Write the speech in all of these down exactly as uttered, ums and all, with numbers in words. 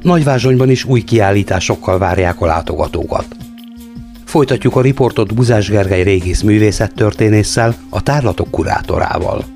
Nagyvázsonyban is új kiállításokkal várják a látogatókat. Folytatjuk a riportot Buzás Gergely régész művészettörténésszel, a tárlatok kurátorával.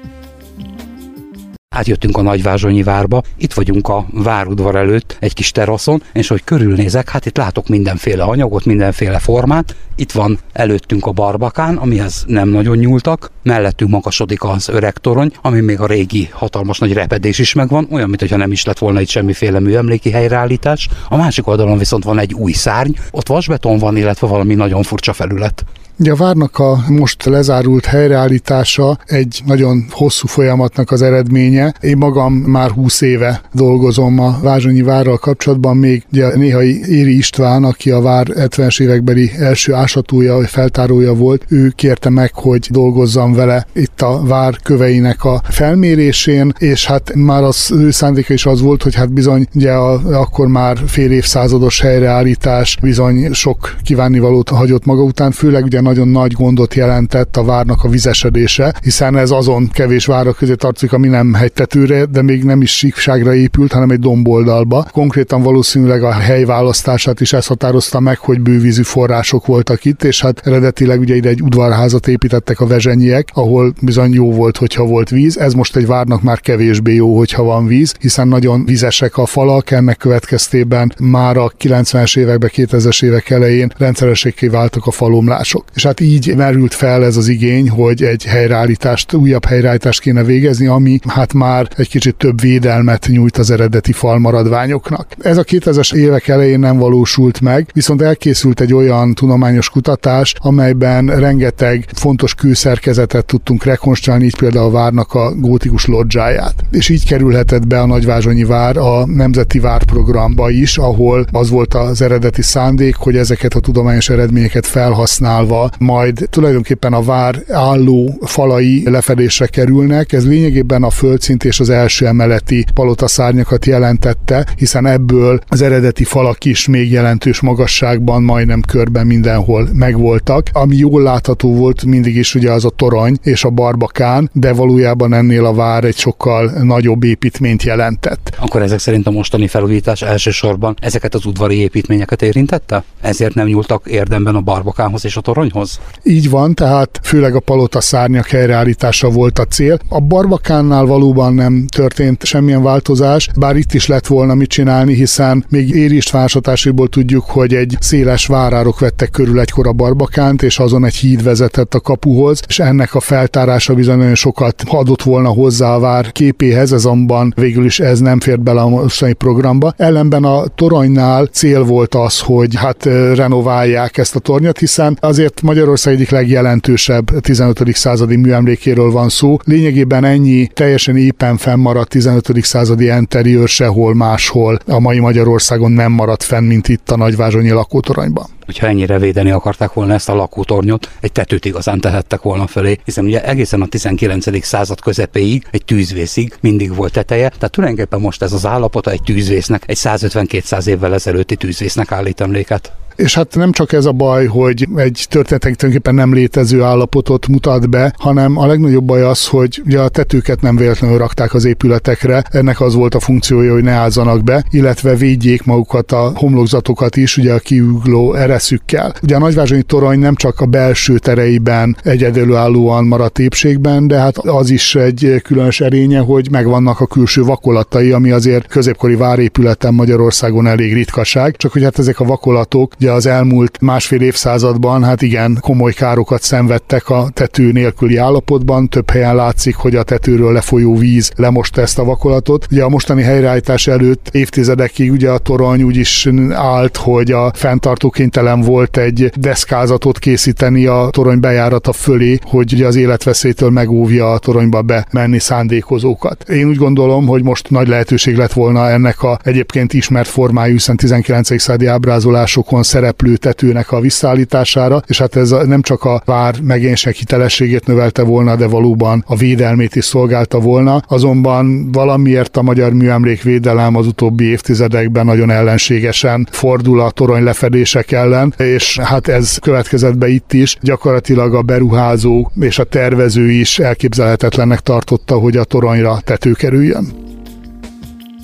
Átjöttünk a Nagyvázsonyi várba, itt vagyunk a várudvar előtt, egy kis teraszon, és hogy körülnézek, hát itt látok mindenféle anyagot, mindenféle formát. Itt van előttünk a barbakán, amihez nem nagyon nyúltak, mellettünk magasodik az öreg torony, ami még a régi hatalmas nagy repedés is megvan, olyan, mintha nem is lett volna itt semmiféle műemléki helyreállítás. A másik oldalon viszont van egy új szárny, ott vasbeton van, illetve valami nagyon furcsa felület. Ugye a várnak a most lezárult helyreállítása egy nagyon hosszú folyamatnak az eredménye. Én magam már húsz éve dolgozom a Vázsonyi várral kapcsolatban, még ugye néhai Éri István, aki a vár hetvenes évekbeli első ásatója, vagy feltárója volt, ő kérte meg, hogy dolgozzam vele itt a vár köveinek a felmérésén, és hát már az ő szándéka is az volt, hogy hát bizony ugye a, akkor már fél évszázados helyreállítás bizony sok kívánnivalót hagyott maga után, főleg ugye nagyon nagy gondot jelentett a várnak a vizesedése, hiszen ez azon kevés várak közé tartozik, ami nem hegytetőre, de még nem is síkságra épült, hanem egy domboldalba. Konkrétan valószínűleg a helyválasztását is ezt határozta meg, hogy bővízű források voltak itt, és hát eredetileg ugye ide egy udvarházat építettek a vezsenyiek, ahol bizony jó volt, hogyha volt víz. Ez most egy várnak már kevésbé jó, hogyha van víz, hiszen nagyon vizesek a falak, ennek következtében már a kilencvenes években, kétezres évek elején rendszerességé váltak a falomlások. És hát így merült fel ez az igény, hogy egy helyreállítást, újabb helyreállítást kéne végezni, ami hát már egy kicsit több védelmet nyújt az eredeti falmaradványoknak. Ez a kétezres évek elején nem valósult meg, viszont elkészült egy olyan tudományos kutatás, amelyben rengeteg fontos kőszerkezetet tudtunk rekonstruálni, így például a várnak a gótikus lodzsáját. És így kerülhetett be a Nagyvázsonyi vár a Nemzeti Várprogramba is, ahol az volt az eredeti szándék, hogy ezeket a tudományos eredményeket felhasználva majd tulajdonképpen a vár álló falai lefedésre kerülnek. Ez lényegében a földszint és az első emeleti palotaszárnyakat jelentette, hiszen ebből az eredeti falak is még jelentős magasságban, majdnem körben mindenhol megvoltak. Ami jól látható volt mindig is ugye az a torony és a barbakán, de valójában ennél a vár egy sokkal nagyobb építményt jelentett. Akkor ezek szerint a mostani felújítás elsősorban ezeket az udvari építményeket érintette? Ezért nem nyúltak érdemben a barbakánhoz és a toronyhoz? Így van, tehát főleg a palotaszárnyak helyreállítása volt a cél. A barbakánnál valóban nem történt semmilyen változás, bár itt is lett volna mit csinálni, hiszen még Éri István ásatásából tudjuk, hogy egy széles várárok vettek körül egykor a barbakánt, és azon egy híd vezetett a kapuhoz, és ennek a feltárása bizony nagyon sokat adott volna hozzá a vár képéhez, azonban végül is ez nem fért bele a mostani programba. Ellenben a toronynál cél volt az, hogy hát renoválják ezt a tornyot, hiszen azért Magyarország egyik legjelentősebb tizenötödik századi műemlékéről van szó. Lényegében ennyi teljesen éppen fennmaradt tizenötödik századi interiőr sehol máshol a mai Magyarországon nem maradt fenn, mint itt a Nagyvázsonyi lakótoronyban. Hogyha ennyire védeni akarták volna ezt a lakótornyot, egy tetőt igazán tehettek volna fölé, hiszen ugye egészen a tizenkilencedik század közepéig, egy tűzvészig mindig volt teteje, tehát tulajdonképpen most ez az állapota egy tűzvésznek, egy százötven-kétszáz évvel ezelőtti tűzvésznek állít emléket. És hát nem csak ez a baj, hogy egy történetek tulajdonképpen nem létező állapotot mutat be, hanem a legnagyobb baj az, hogy ugye a tetőket nem véletlenül rakták az épületekre, ennek az volt a funkciója, hogy ne állzanak be, illetve védjék magukat a homlokzatokat is, ugye a kiugló ereszükkel. Ugye a Nagyvázsonyi torony nem csak a belső tereiben egyedülállóan maradt épségben, de hát az is egy különös erénye, hogy megvannak a külső vakolatai, ami azért középkori várépületen Magyarországon elég ritkaság, csak hogy hát ezek a vakolatok ugye az elmúlt másfél évszázadban hát igen komoly károkat szenvedtek a tető nélküli állapotban. Több helyen látszik, hogy a tetőről lefolyó víz lemosta ezt a vakolatot. Ugye a mostani helyreállítás előtt évtizedekig ugye a torony úgy is állt, hogy a fenntartó kénytelen volt egy deszkázatot készíteni a torony bejárata fölé, hogy ugye az életveszélytől megóvja a toronyba bemenni szándékozókat. Én úgy gondolom, hogy most nagy lehetőség lett volna ennek a egyébként ismert formájú, hiszen tizenkilencedik századi ábrázolásokon szereplő tetőnek a visszaállítására, és hát ez nem csak a vár megénység hitelességét növelte volna, de valóban a védelmét is szolgálta volna. Azonban valamiért a magyar műemlékvédelem az utóbbi évtizedekben nagyon ellenségesen fordul a torony lefedések ellen, és hát ez következett be itt is. Gyakorlatilag a beruházó és a tervező is elképzelhetetlennek tartotta, hogy a toronyra tető kerüljön.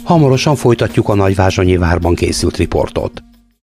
Hamarosan folytatjuk a Nagyvázsonyi várban készült riportot.